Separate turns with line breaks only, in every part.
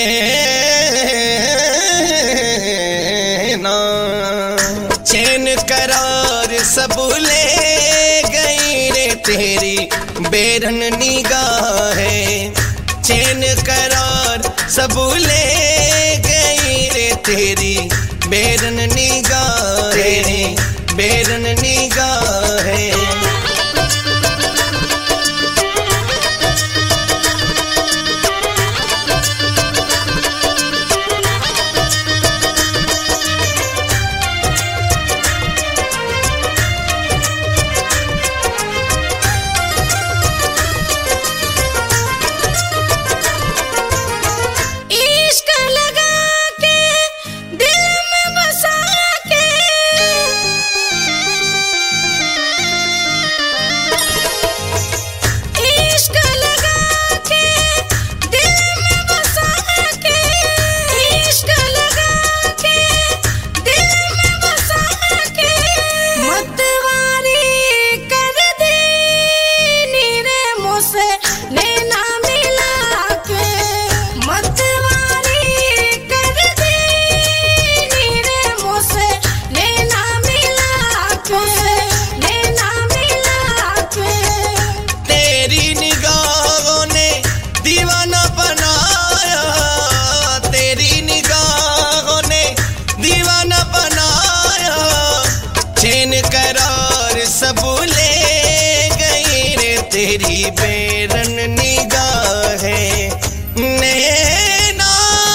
नैना चैन करार सब ले गई रे तेरी बेरन निगाहें, चैन करार सब ले गई रे तेरी बेरन निगाहें, बेरन निगाहें। सब ले गई रे तेरी बेरन निगाहें, नैना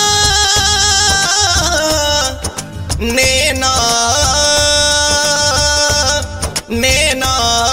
नैना नैना।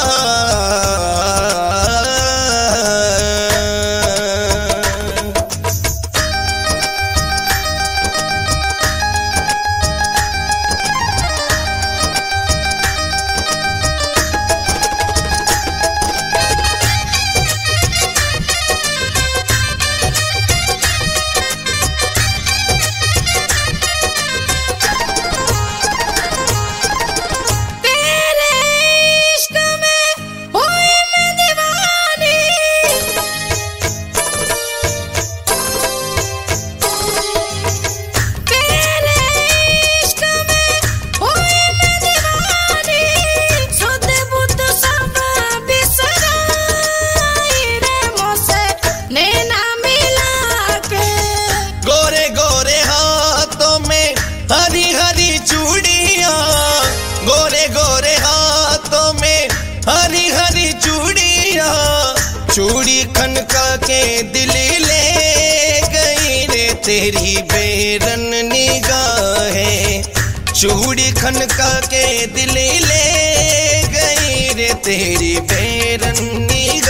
हरी हरी चूड़ियाँ, गोरे गोरे हाथों में हरी हरी चूड़ियाँ, चूड़ी खनका के दिल ले गई रे तेरी बेरन निगाहें, चूड़ी खनका के दिल ले गई रे तेरी बेरन निगाहें।